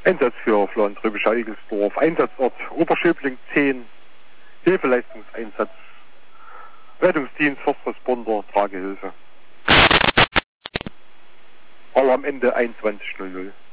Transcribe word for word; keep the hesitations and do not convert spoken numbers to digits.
Einsatz für Flohen-Trübischer Igelsdorf, Einsatzort Oberschöbling zehn, Hilfeleistungseinsatz, Rettungsdienst, Forstresponder, Tragehilfe. Aber am Ende einundzwanzig null null.